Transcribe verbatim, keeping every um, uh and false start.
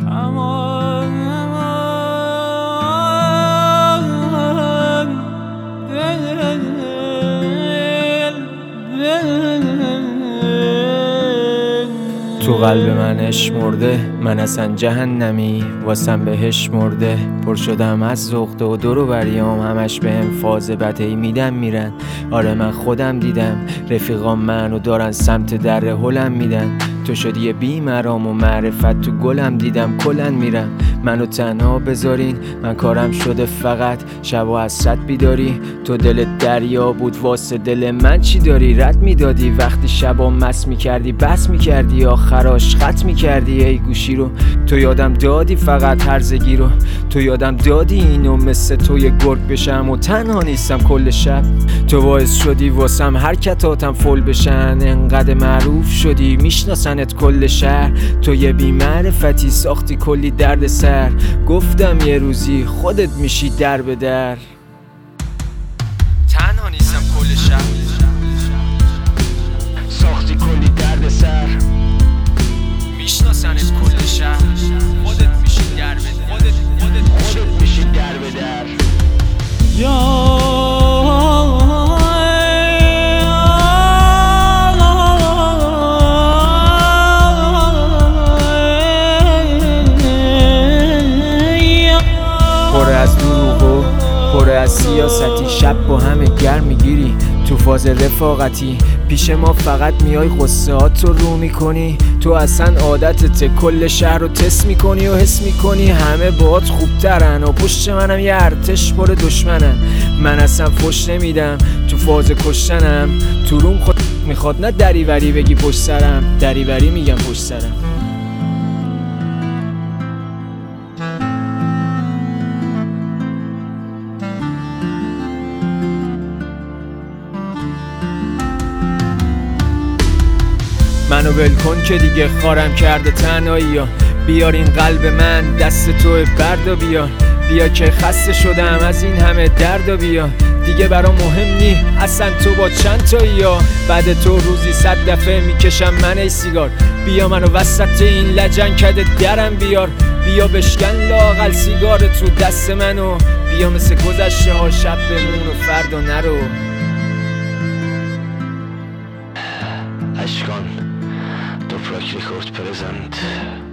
تو قلب من عشق مرده، من اصلا جهنمی واسم بهش مرده. پر شدم از زغده و دور و بریام همش بهم فاز بدهی میدن میرن. آره من خودم دیدم رفیقام منو دارن سمت در هلم میدن. تو شدی یه بیمرام و معرفت تو گلم دیدم کلن میرم. منو تنها بذارین، من کارم شده فقط شب و حسرت بیداری. تو دل دریا بود واسه دل من چی داری؟ رد میدادی وقتی شبا مس میکردی، بس میکردی آخراش خط میکردی ای گوشی رو. تو یادم دادی فقط هرزگی رو، تو یادم دادی اینو مثل تو یه گرگ بشم و تنها نیستم کل شب. تو باعث شدی واسم حرکتاتم فل بشن، انقدر معروف شدی میشناسنت کل شهر. تو یه بی‌معرفتی ساختی کلی درد سر. گفتم یه روزی خودت میشی در به در. تنها نیستم کل شب، ساختی کلی درد سر. میشناسنت کل شهر، خودت میشی در به در. خودت خودت خودت میشی در به در. یا پر از دروغ و پر از سیاستی، شب با همه گرم میگیری تو فاز رفاقتی. پیش ما فقط میای غصه هات رو رو میکنی. تو اصلا عادتت کل شهر رو تست میکنی و حس میکنی همه باهات خوبترن و پشت منم یه ارتش پر دشمنن. من اصلا فش نمیدم تو فاز کشتنم، تو روم خود میخواد نه دریوری بگی پشت سرم. دریوری میگم پشت سرم. منو ول کن که دیگه خارم کرده تنهایی ها. بیار این قلب من دست تو بردا بیار. بیا که خسته شدم از این همه دردا بیا. دیگه برام مهم نی اصلا تو با چند تایی ها. بعد تو روزی صد دفعه میکشم من ای سیگار. بیا منو وسط این لجنکده درم بیار. بیا بشکن لااقل سیگار تو دست منو. بیا مثل گذشته ها شب بمون و فردا نرو. اشکان Doppler Record present.